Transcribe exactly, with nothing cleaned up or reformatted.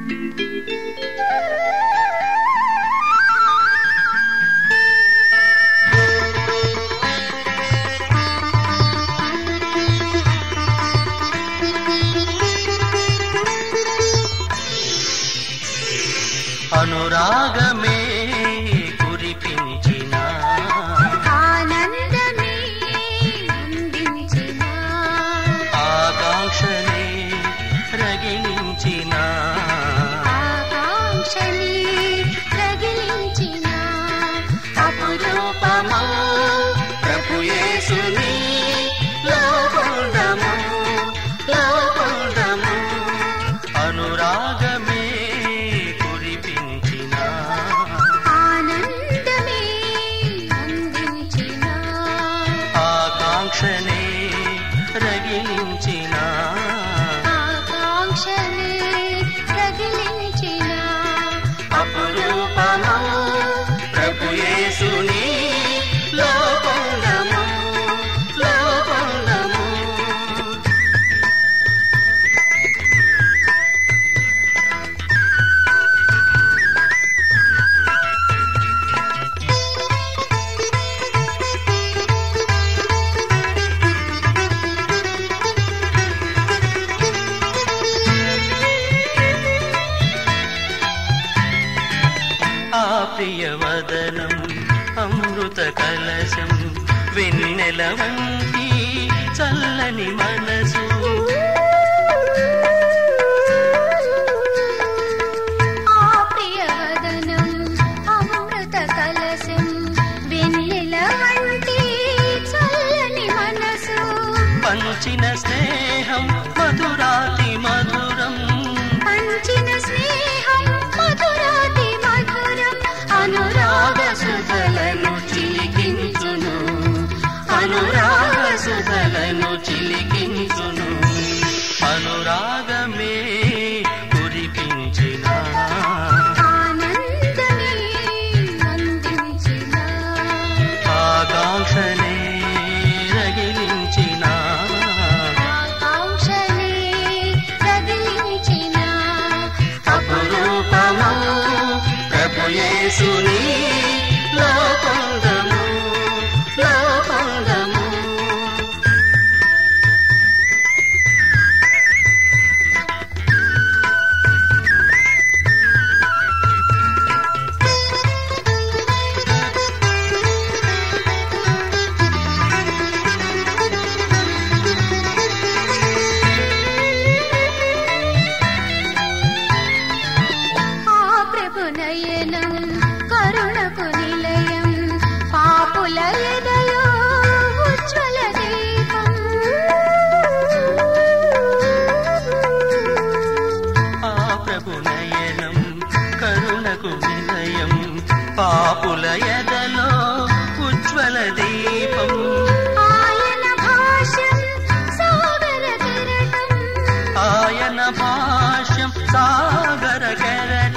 అనురాగమే కురిపించిన ఆనందమే అందించిన ఆకాంక్షనే రగిలించిన ఆకాంక్షని రగిలించిన అపురూపమా ప్రభు యేసుని లోకొందము లోకొందము అనురాగమే కురిపించిన ఆనందమే అందించిన ఆకాంక్షనే రగిలించిన ఆకాంక్షని రగిలించిన అపురూపమా ప్రభు యేసుని లోకొందము లోకొందము ఆ ప్రియవదనం అమృత కలశం వెన్నెల వంటి చల్లని మనసు ఆ ప్రియవదనం అమృత కలశం వెన్నెల వంటి చల్లని మనసు పంచిన స్నేహం మధురాతి మధురం పంచిన స్నేహం మధురాతి మధురం అనురాగ సుధలను చిలికించును అనురాగ సుధలను చిలికించును అనురాగమే కురిపించిన ఆనందమే అందించిన ఆకాంక్షనే రగిలించిన ఆకాంక్షని రగిలించిన అపురూపమా ప్రభు యేసుని లోకొందము లోకొందము ఆ ప్రభు నయనం కరుణకు నిలయం పాపుల ఎదలో ఉజ్వల దీపం ఆ ప్రభు నయనం కరుణకు నిలయం పాపుల ఎదలో ఉజ్వల దీపం ఆయన భాష్యం సాగర కెరటం ఆయన భాష్యం సాగర కెరటం